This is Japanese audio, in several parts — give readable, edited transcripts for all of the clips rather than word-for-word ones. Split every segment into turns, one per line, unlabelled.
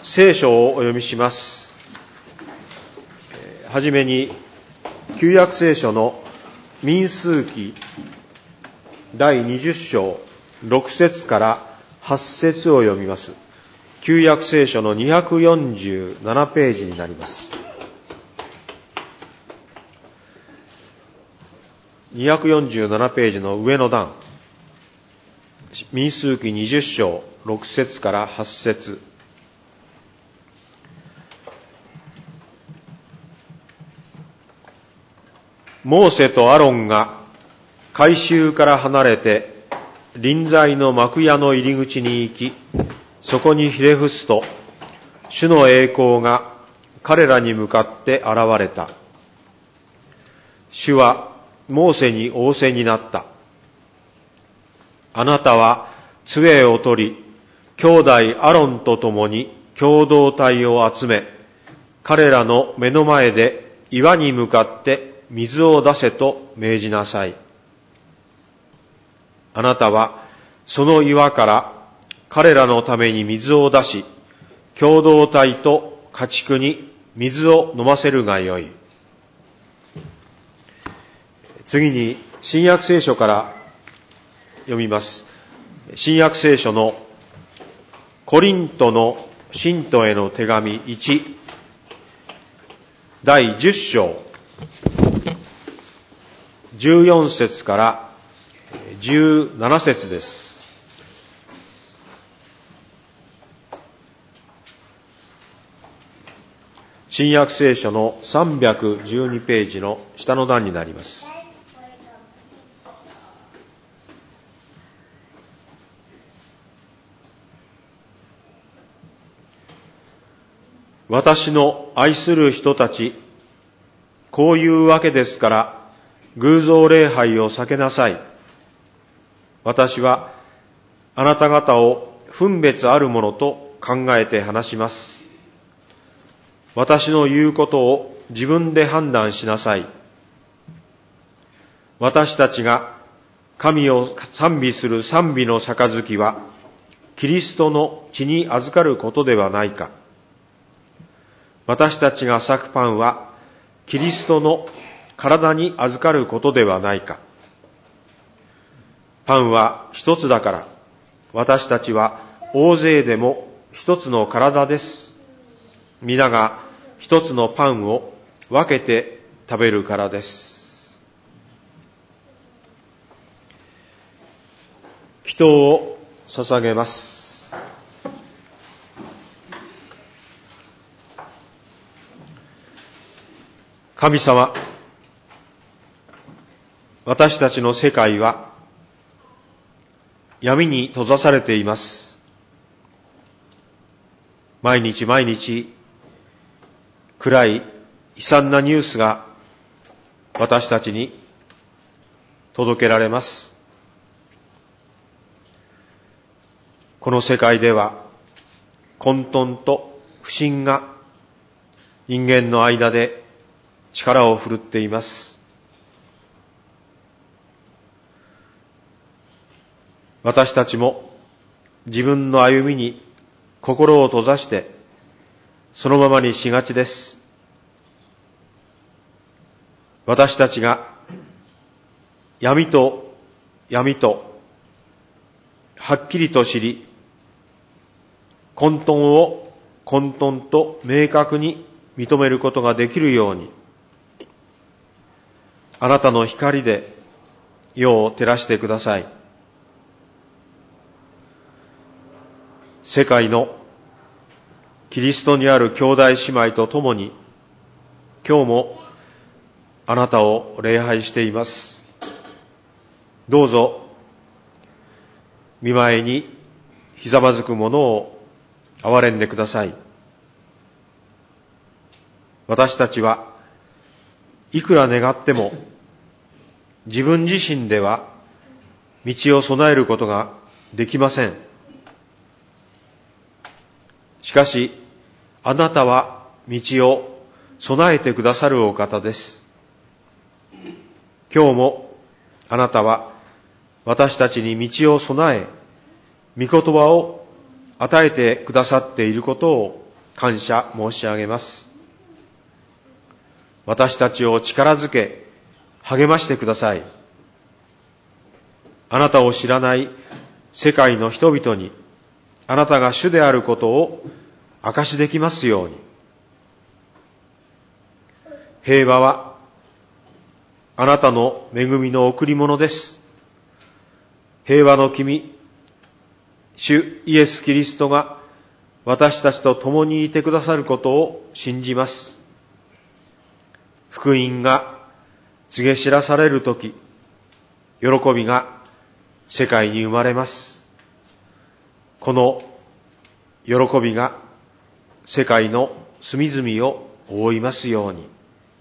聖書をお読みします。はじめに旧約聖書の民数記第20章6節から8節を読みます。旧約聖書の247ページになります。247ページの上の段、民数記20章6節から8節。モーセとアロンが改宗から離れて臨在の幕屋の入り口に行き、そこにひれ伏すと、主の栄光が彼らに向かって現れた。主はモーセに仰せになった。あなたは杖を取り、兄弟アロンと共に共同体を集め、彼らの目の前で岩に向かって水を出せと命じなさい。あなたはその岩から彼らのために水を出し、共同体と家畜に水を飲ませるがよい。次に新約聖書から読みます。新約聖書のコリントの信徒への手紙1、第10章14節から17節です。新約聖書の312ページの下の段になります。私の愛する人たち、こういうわけですから、偶像礼拝を避けなさい。私はあなた方を分別あるものと考えて話します。私の言うことを自分で判断しなさい。私たちが神を賛美する賛美の杯は、キリストの血に預かることではないか。私たちが裂くパンは、キリストの体に預かることではないか。パンは一つだから、私たちは大勢でも一つの体です。皆が一つのパンを分けて食べるからです。祈祷を捧げます。神様、私たちの世界は闇に閉ざされています。毎日毎日暗い悲惨なニュースが私たちに届けられます。この世界では混沌と不信が人間の間で力を振るっています。私たちも自分の歩みに心を閉ざしてそのままにしがちです。私たちが闇と闇とはっきりと知り、混沌を混沌と明確に認めることができるように、あなたの光で世を照らしてください。世界のキリストにある兄弟姉妹と共に、今日もあなたを礼拝しています。どうぞ、御前にひざまずく者を憐れんでください。私たちはいくら願っても、自分自身では道を備えることができません。しかし、あなたは道を備えてくださるお方です。今日もあなたは私たちに道を備え、御言葉を与えてくださっていることを感謝申し上げます。私たちを力づけ、励ましてください。あなたを知らない世界の人々に、あなたが主であることを証しできますように。平和はあなたの恵みの贈り物です。平和の君、主イエス・キリストが私たちと共にいてくださることを信じます。福音が告げ知らされるとき、喜びが世界に生まれます。この喜びが世界の隅々を覆いますように。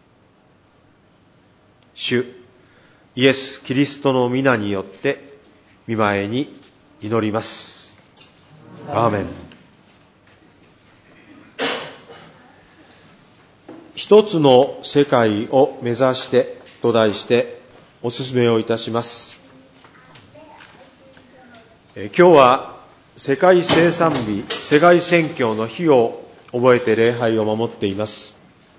主イエス・キリストの皆によって御前に祈ります。アーメン。一つの世界を目指してと題してお勧めをいたします。今日は世界生産日、世界宣教の日を覚えて礼拝を守っています。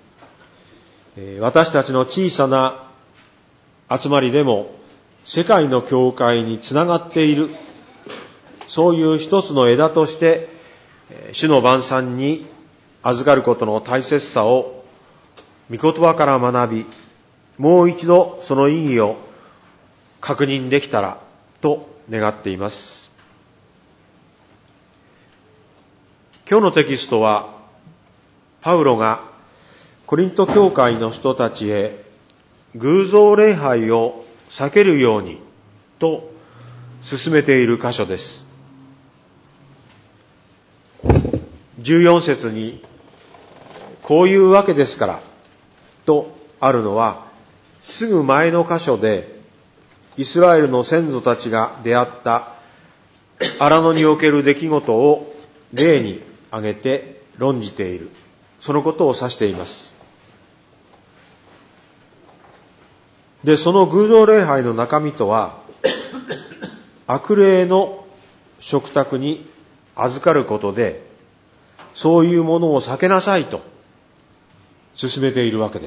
私たちの小さな集まりでも世界の教会につながっている、そういう一つの枝として主の晩餐に預かることの大切さを御言葉から学び、もう一度その意義を確認できたらと願っています。今日のテキストはパウロがコリント教会の人たちへ偶像礼拝を避けるようにと進めている箇所です。14節にこういうわけですからとあるのは、すぐ前の箇所でイスラエルの先祖たちが出会った荒野における出来事を例に挙げて論じている、そのことを指しています。で、その偶像礼拝の中身とは、悪霊の食卓に預かることで、そういうものを避けなさいと進めているわけです。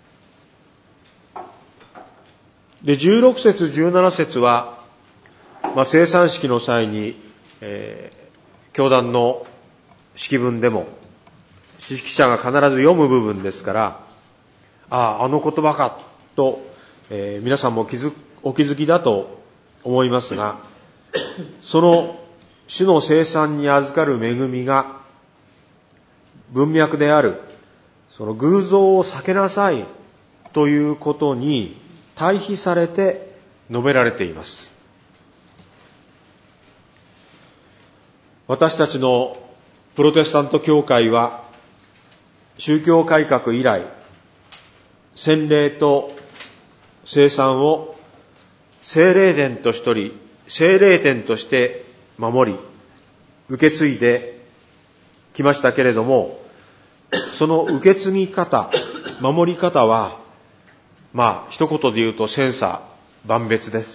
で、16節17節は、聖餐式の際に、教団の式文でも司式者が必ず読む部分ですから、あの言葉かと、皆さんもお気づきだと思いますが、その主の聖餐に預かる恵みが文脈であるその偶像を避けなさいということに対比されて述べられています。私たちのプロテスタント教会は宗教改革以来、洗礼と聖餐を聖霊殿として守り受け継いできましたけれども、その受け継ぎ方、守り方は一言で言うと千差万別です。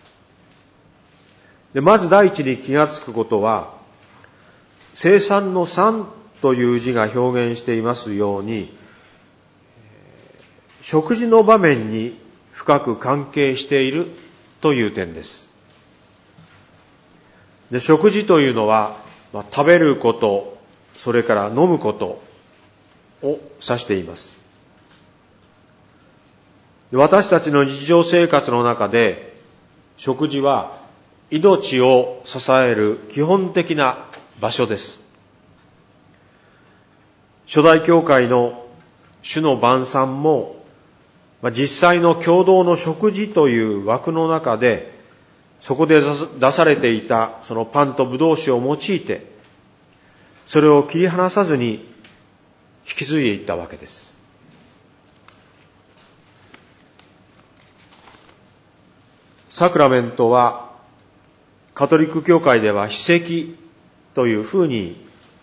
で、まず第一に気がつくことは、聖餐の餐という字が表現していますように、食事の場面に深く関係しているという点です。で、食事というのは、食べること、それから飲むことを指しています。私たちの日常生活の中で、食事は命を支える基本的な場所です。初代教会の主の晩餐も、実際の共同の食事という枠の中で、そこで出されていたそのパンとブドウ酒を用いて、それを切り離さずに引き継いでいったわけです。サクラメントはカトリック教会では秘跡というふうに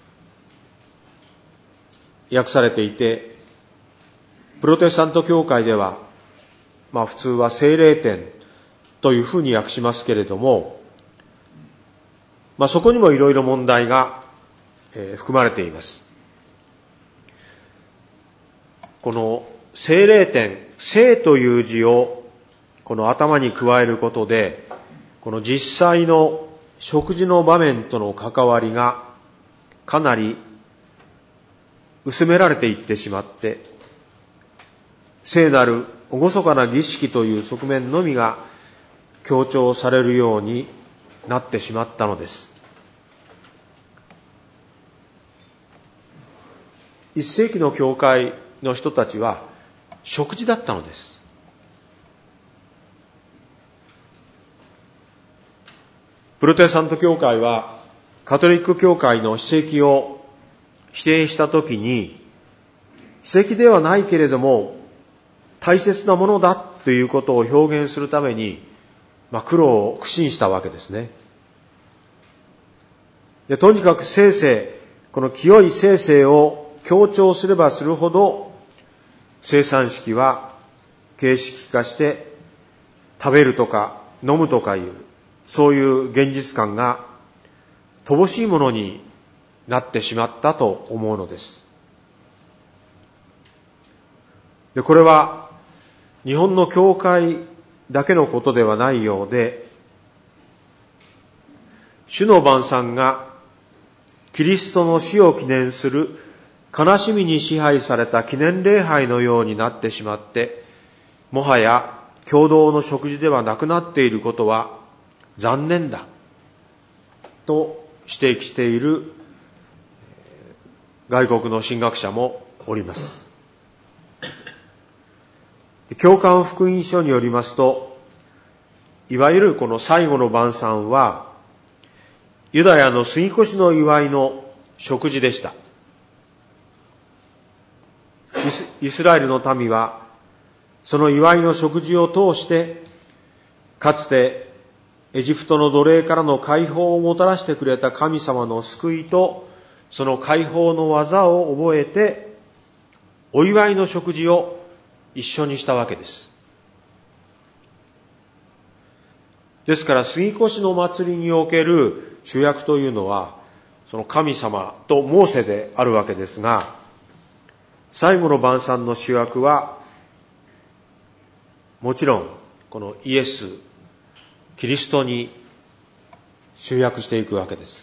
訳されていて、プロテスタント教会では普通は聖霊殿というふうに訳しますけれども、そこにもいろいろ問題が含まれています。この聖霊典、聖という字をこの頭に加えることで、この実際の食事の場面との関わりがかなり薄められていってしまって、聖なる厳かな儀式という側面のみが強調されるようになってしまったのです。1世紀の教会の人たちは食事だったのです。プロテスタント教会はカトリック教会の史跡を否定したときに、史跡ではないけれども大切なものだということを表現するために、苦心したわけですね。で、とにかく聖聖、この清い聖聖を強調すればするほど、聖餐式は形式化して食べるとか飲むとかいう、そういう現実感が乏しいものになってしまったと思うのです。で、これは日本の教会だけのことではないようで、主の晩餐がキリストの死を記念する悲しみに支配された記念礼拝のようになってしまって、もはや共同の食事ではなくなっていることは残念だと指摘している外国の神学者もおります。教官福音書によりますと、いわゆるこの最後の晩餐はユダヤの杉越の祝いの食事でした。イスラエルの民はその祝いの食事を通して、かつてエジプトの奴隷からの解放をもたらしてくれた神様の救いと、その解放の技を覚えて、お祝いの食事を一緒にしたわけです。ですから杉越の祭りにおける主役というのは、その神様とモーセであるわけですが、最後の晩餐の主役はもちろんこのイエス・キリストに集約していくわけです。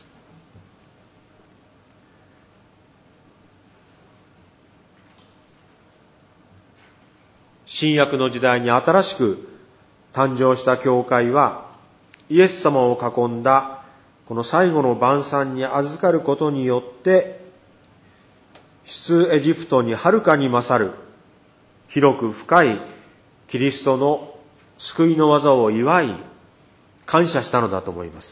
新約の時代に新しく誕生した教会は、イエス様を囲んだこの最後の晩餐に預かることによって、出エジプトにはるかに勝る広く深いキリストの救いの技を祝い感謝したのだと思います。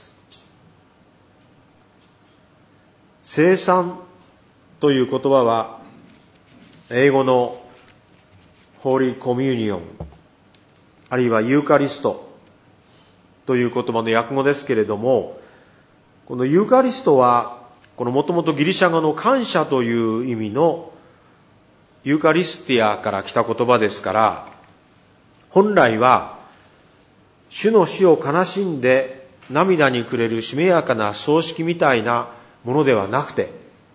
聖餐という言葉は英語のホーリーコミュニオン、あるいはユーカリストという言葉の訳語ですけれども、このユーカリストはこのもともとギリシャ語の感謝という意味のユーカリスティアから来た言葉ですから、本来は主の死を悲しんで涙に暮れるしめやかな葬式みたいなものではなくて、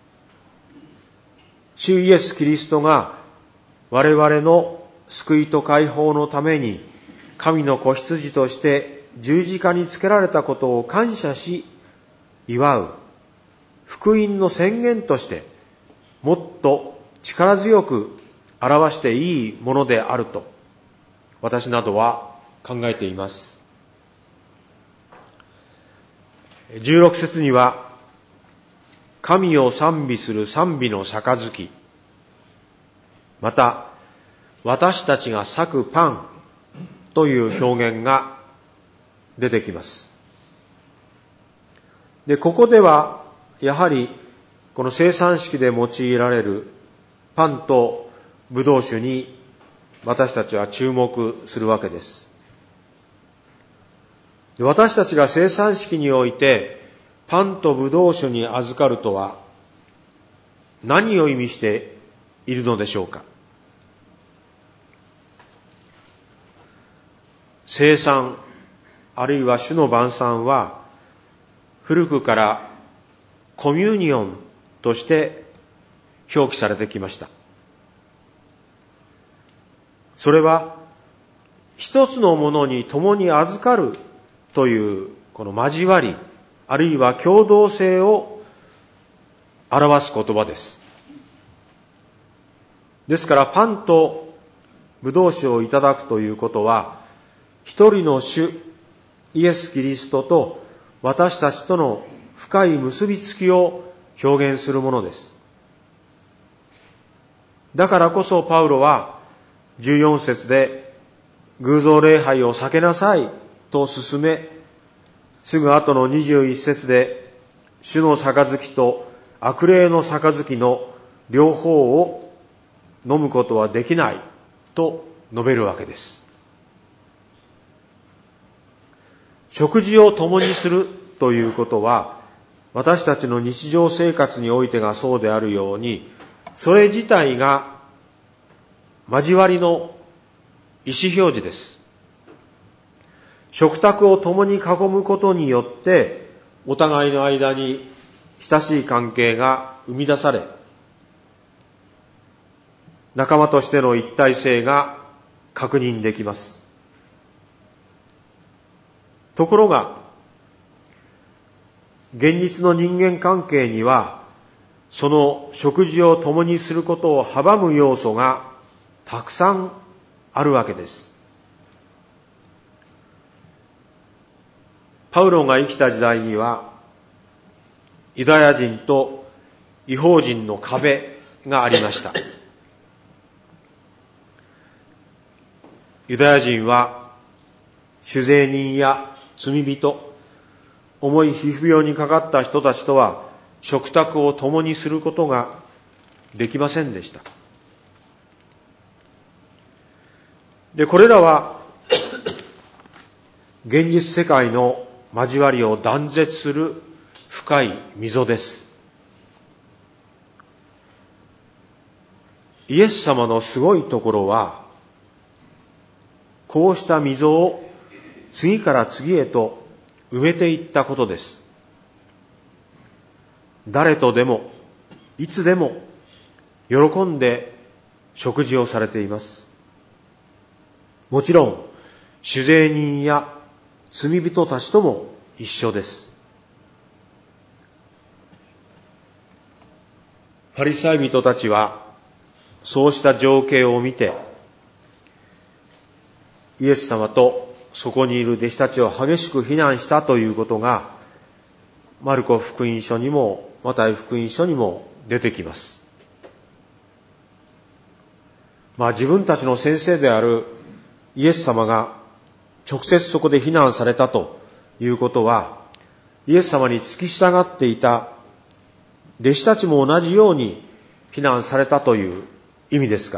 主イエス・キリストが我々の救いと解放のために神の子羊として十字架につけられたことを感謝し祝う福音の宣言として、もっと力強く表していいものであると私などは考えています。16節には、神を賛美する賛美の杯、また私たちが裂くパンという表現が出てきます。で、ここではやはりこの聖餐式で用いられるパンとブドウ酒に私たちは注目するわけです。で、私たちが聖餐式においてパンとブドウ酒に預かるとは何を意味しているのでしょうか。聖餐あるいは主の晩餐は古くからコミュニオンとして表記されてきました。それは一つのものに共に預かるというこの交わり、あるいは共同性を表す言葉です。ですからパンとブドウ酒をいただくということは、一人の主イエス・キリストと私たちとの深い結びつきを表現するものです。だからこそパウロは14節で偶像礼拝を避けなさいと勧め、すぐ後の21節で主の杯と悪霊の杯の両方を飲むことはできないと述べるわけです。食事を共にするということは、私たちの日常生活においてがそうであるように、それ自体が交わりの意思表示です。食卓を共に囲むことによって、お互いの間に親しい関係が生み出され、仲間としての一体性が確認できます。ところが、現実の人間関係には、その食事を共にすることを阻む要素がたくさんあるわけです。パウロが生きた時代には、ユダヤ人と異邦人の壁がありました。ユダヤ人は酒税人や罪人、重い皮膚病にかかった人たちとは食卓を共にすることができませんでした。で、これらは現実世界の交わりを断絶する深い溝です。イエス様のすごいところは、こうした溝を次から次へと埋めていったことです。誰とでもいつでも喜んで食事をされています。もちろん酒税人や罪人たちとも一緒です。パリサイ人たちはそうした情景を見て、イエス様とそこにいる弟子たちを激しく非難したということが、マルコ福音書にもマタイ福音書にも出てきます。自分たちの先生であるイエス様が直接そこで非難されたということは、イエス様に付き従っていた弟子たちも同じように非難されたという意味ですから、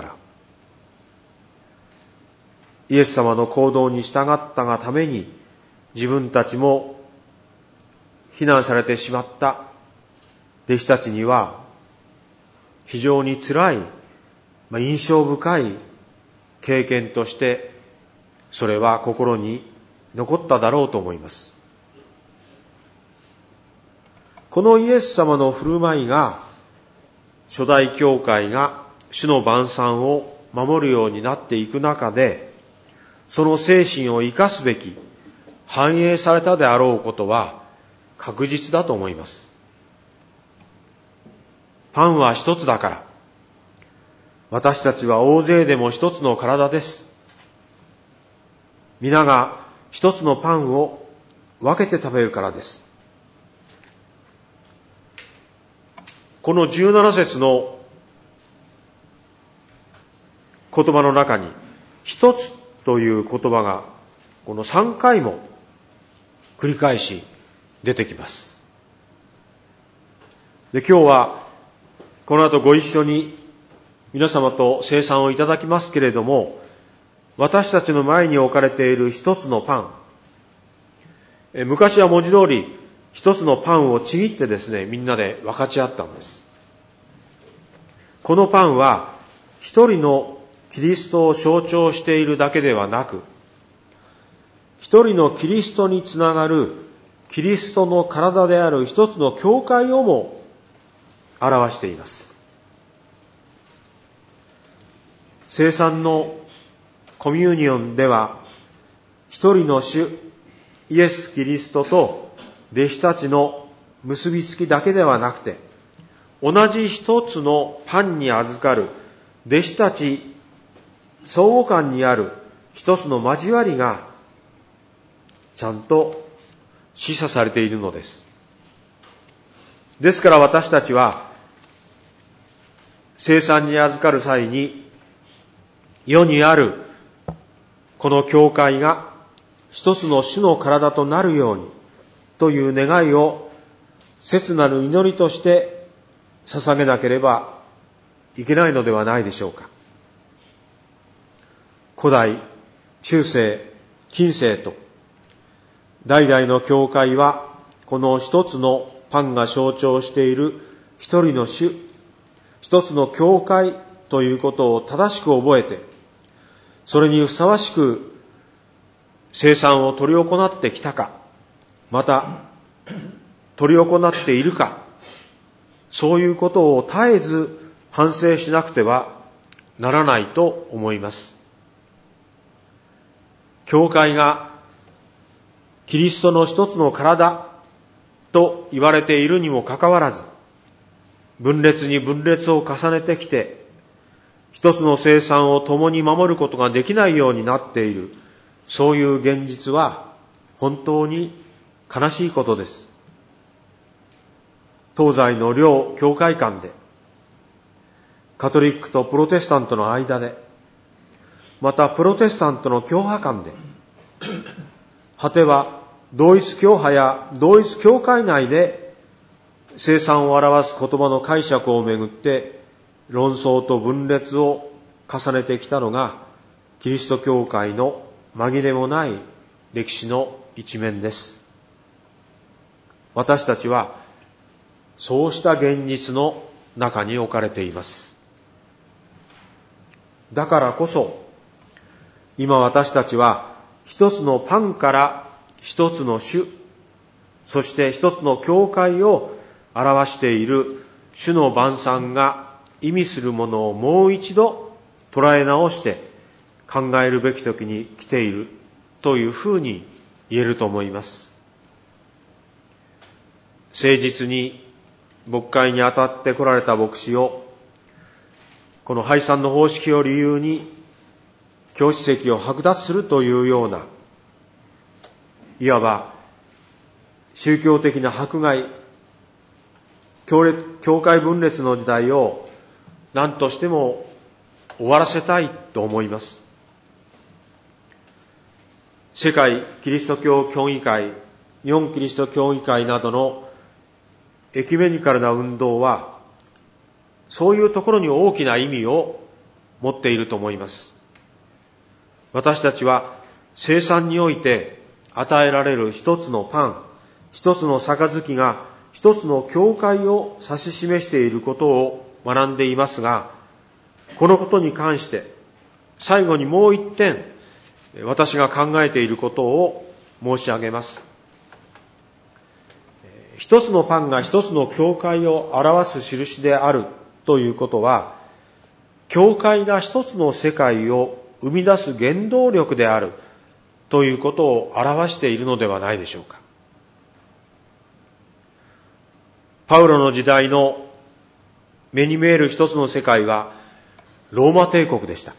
イエス様の行動に従ったがために自分たちも非難されてしまった弟子たちには非常に辛い、印象深い経験としてそれは心に残っただろうと思います。このイエス様の振る舞いが初代教会が主の晩餐を守るようになっていく中で、その精神を生かすべき、反映されたであろうことは確実だと思います。パンは一つだから、私たちは大勢でも一つの体です。皆が一つのパンを分けて食べるからです。この17節の言葉の中に、一つという言葉がこの3回も繰り返し出てきます。で、今日はこの後ご一緒に皆様と聖餐をいただきますけれども、私たちの前に置かれている一つのパン、昔は文字通り一つのパンをちぎってですね、みんなで分かち合ったんです。このパンは一人のキリストを象徴しているだけではなく、一人のキリストにつながるキリストの体である一つの教会をも表しています。聖餐のコミュニオンでは、一人の主イエス・キリストと弟子たちの結びつきだけではなくて、同じ一つのパンに預かる弟子たち相互間にある一つの交わりがちゃんと示唆されているのです。ですから私たちは聖餐に預かる際に、世にあるこの教会が一つの主の体となるようにという願いを切なる祈りとして捧げなければいけないのではないでしょうか。古代、中世、近世と代々の教会はこの一つのパンが象徴している一人の主、一つの教会ということを正しく覚えて、それにふさわしく聖餐を執り行ってきたか、また執り行っているか、そういうことを絶えず反省しなくてはならないと思います。教会がキリストの一つの体と言われているにもかかわらず、分裂に分裂を重ねてきて、一つの聖餐を共に守ることができないようになっている、そういう現実は本当に悲しいことです。東西の両教会間で、カトリックとプロテスタントの間で、またプロテスタントの教派間で、果ては同一教派や同一教会内で聖餐を表す言葉の解釈をめぐって論争と分裂を重ねてきたのがキリスト教会の紛れもない歴史の一面です。私たちはそうした現実の中に置かれています。だからこそ今私たちは一つのパンから一つの主、そして一つの教会を表している主の晩餐が意味するものをもう一度捉え直して考えるべき時に来ているというふうに言えると思います。誠実に牧会に当たって来られた牧師をこの拝賛の方式を理由に教師席を剥奪するというような、いわば宗教的な迫害、教会分裂の時代を何としても終わらせたいと思います。世界キリスト教協議会、日本キリスト教議会などのエキュメニカルな運動はそういうところに大きな意味を持っていると思います。私たちは聖餐において与えられる一つのパン、一つの杯が一つの教会を指し示していることを学んでいますが、このことに関して最後にもう一点私が考えていることを申し上げます。一つのパンが一つの教会を表す印であるということは、教会が一つの世界を生み出す原動力であるということを表しているのではないでしょうか。パウロの時代の目に見える一つの世界はローマ帝国でした。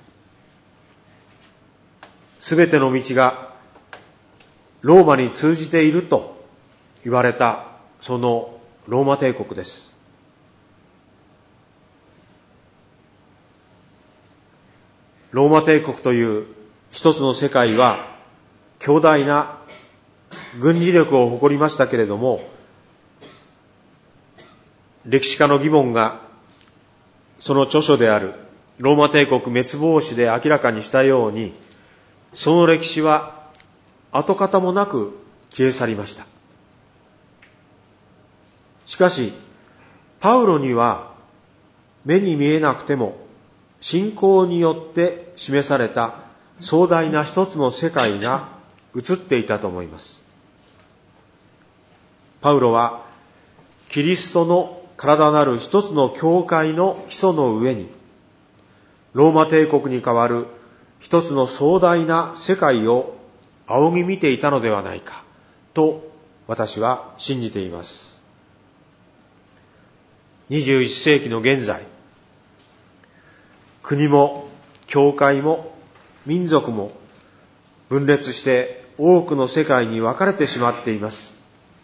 すべての道がローマに通じていると言われたそのローマ帝国です。ローマ帝国という一つの世界は強大な軍事力を誇りましたけれども、歴史家のギボンがその著書であるローマ帝国滅亡史で明らかにしたように、その歴史は跡形もなく消え去りました。しかしパウロには目に見えなくても信仰によって示された壮大な一つの世界が映っていたと思います。パウロはキリストの体なる一つの教会の基礎の上に、ローマ帝国に代わる一つの壮大な世界を仰ぎ見ていたのではないかと私は信じています。21世紀の現在、国も教会も民族も分裂して多くの世界に分かれてしまっています。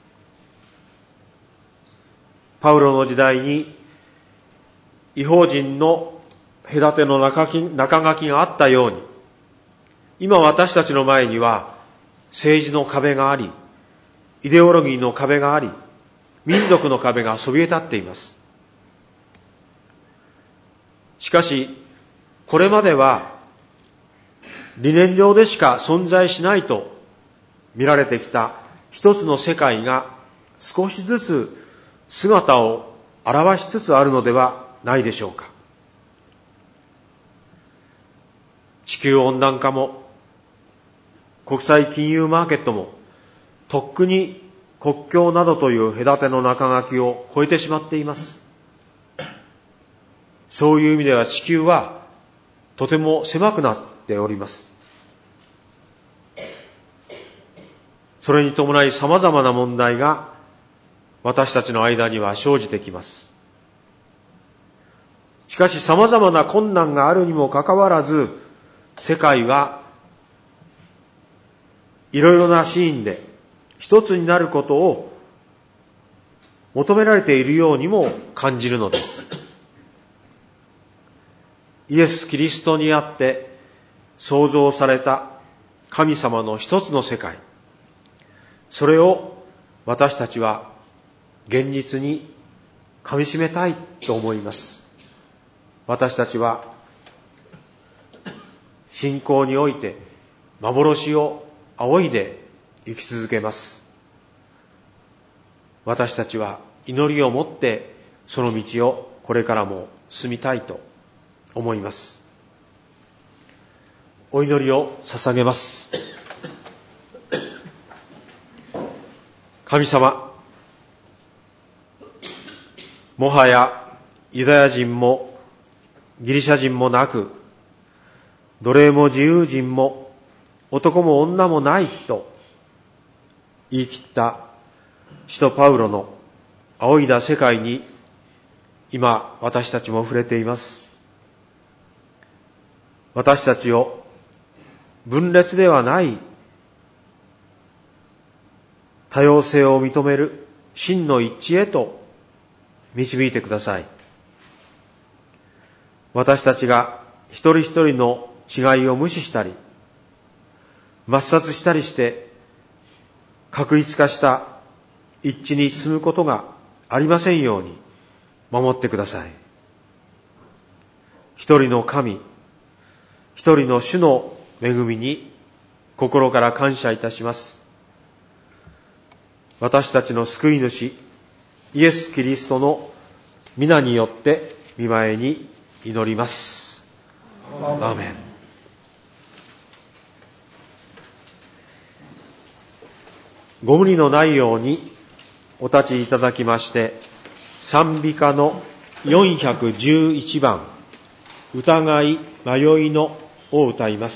パウロの時代に異邦人の隔ての中書きがあったように、今私たちの前には政治の壁があり、イデオロギーの壁があり、民族の壁がそびえ立っています。しかし、これまでは理念上でしか存在しないと見られてきた一つの世界が少しずつ姿を現しつつあるのではないでしょうか。地球温暖化も国際金融マーケットもとっくに国境などという隔ての中書きを超えてしまっています。そういう意味では地球はとても狭くなっております。それに伴い様々な問題が私たちの間には生じてきます。しかし様々な困難があるにもかかわらず、世界はいろいろなシーンで一つになることを求められているようにも感じるのです。イエス・キリストにあって創造された神様の一つの世界、それを私たちは現実に噛み締めたいと思います。私たちは信仰において幻を仰いで生き続けます。私たちは祈りを持ってその道をこれからも進みたいと思います。お祈りを捧げます。神様、もはやユダヤ人もギリシャ人もなく、奴隷も自由人も男も女もないと言い切った使徒パウロの仰いだ世界に今私たちも触れています。私たちを分裂ではない多様性を認める真の一致へと導いてください。私たちが一人一人の違いを無視したり抹殺したりして確一化した一致に進むことがありませんように守ってください。一人の神、一人の主の恵みに心から感謝いたします。私たちの救い主イエス・キリストの皆によって御前に祈ります。アーメン。ご無理のないようにお立ちいただきまして、賛美歌の411番、疑い迷いのを歌います。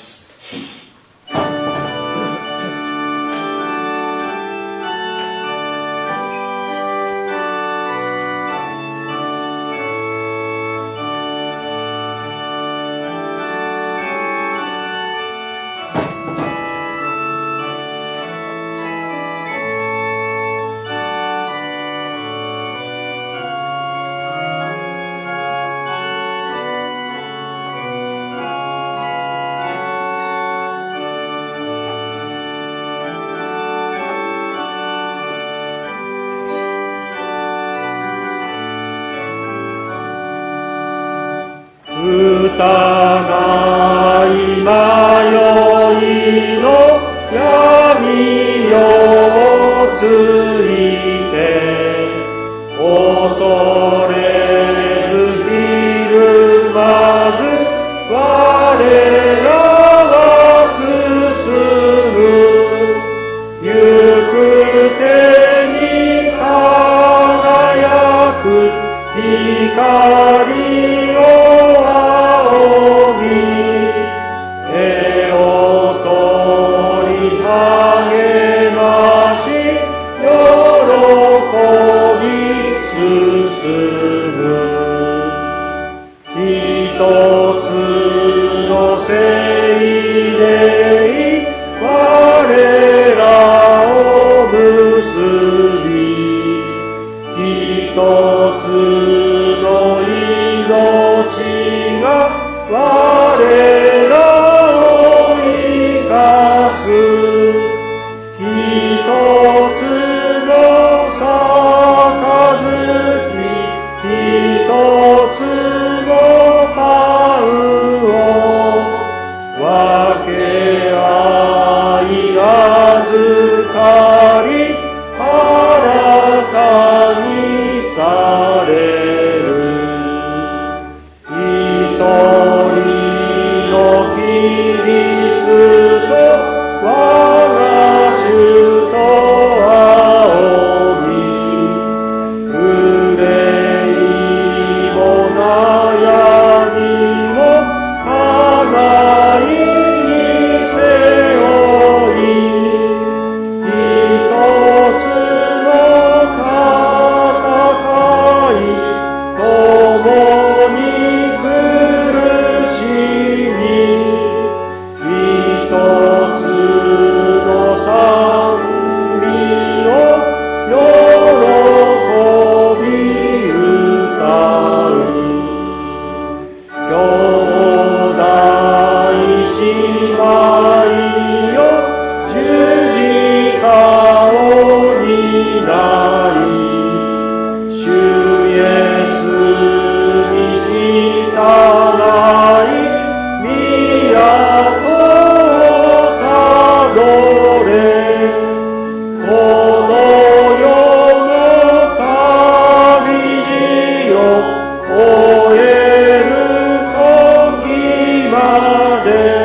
疑い迷いの闇をついて恐れずひるまず我らは進む行く手に輝くで